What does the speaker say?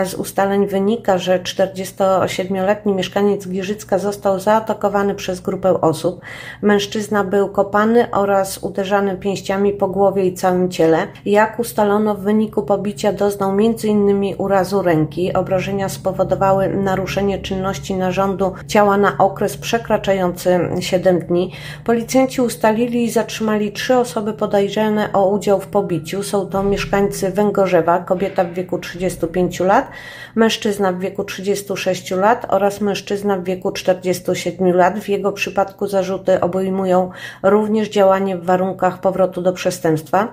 Z ustaleń wynika, że 47-letni mieszkaniec Giżycka został zaatakowany przez grupę osób. Mężczyzna był kopany oraz uderzany pięściami po głowie i całym ciele. Jak ustalono, w wyniku pobicia doznał m.in. urazu ręki. Obrażenia spowodowały naruszenie czynności narządu ciała na okres przekraczający 7 dni. Policjanci ustalili i zatrzymali 3 osoby podejrzane o udział w pobiciu. Są to mieszkańcy Węgorzewa, kobieta w wieku 35 lat, mężczyzna w wieku 36 lat oraz mężczyzna w wieku 47 lat. W jego przypadku zarzuty obejmują również działanie w warunkach powrotu do przestępstwa.